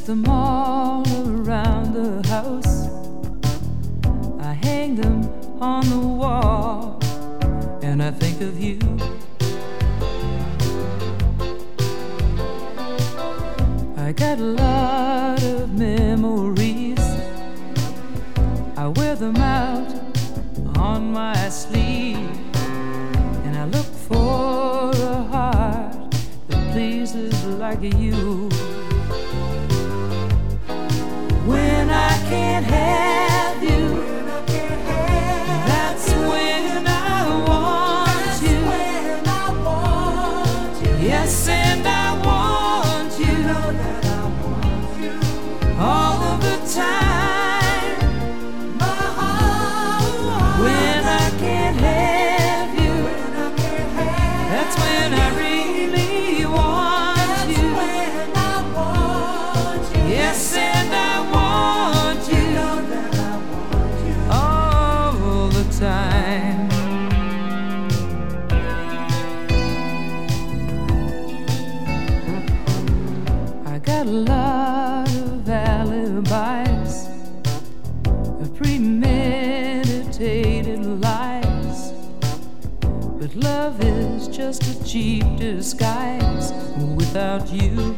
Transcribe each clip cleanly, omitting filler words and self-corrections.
put them all around the house. I hang them on the wall, and I think of you. I got a lot of memories. I wear them out on my sleeve, and I look for a heart that pleases like you. When I can't have you, that's when I want you. Yes, and I want you all of the time. When I can't have you, that's when I really want you. Yes, and I want you all the time. I got a lot of alibis, of premeditated lies, but love is just a cheap disguise without you.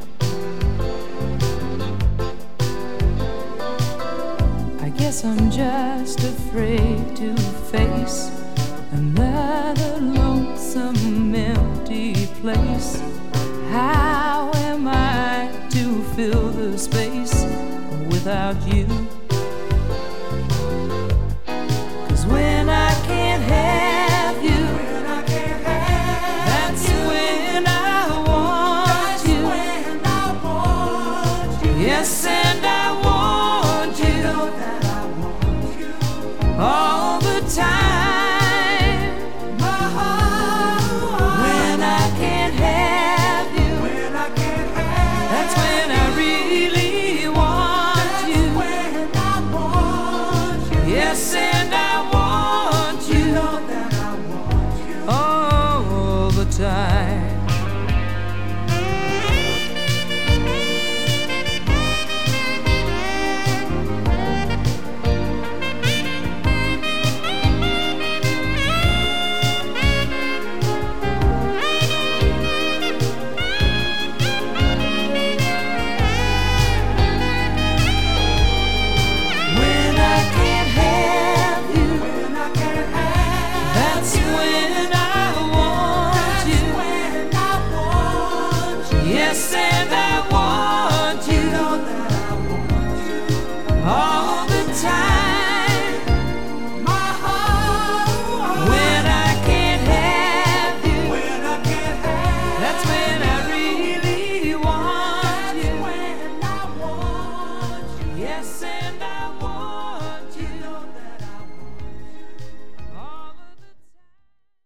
I guess I'm just afraid to face another lonesome empty place. How am I to fill the space without you? 'Cause when I can't have you, that's when I want you. Yes,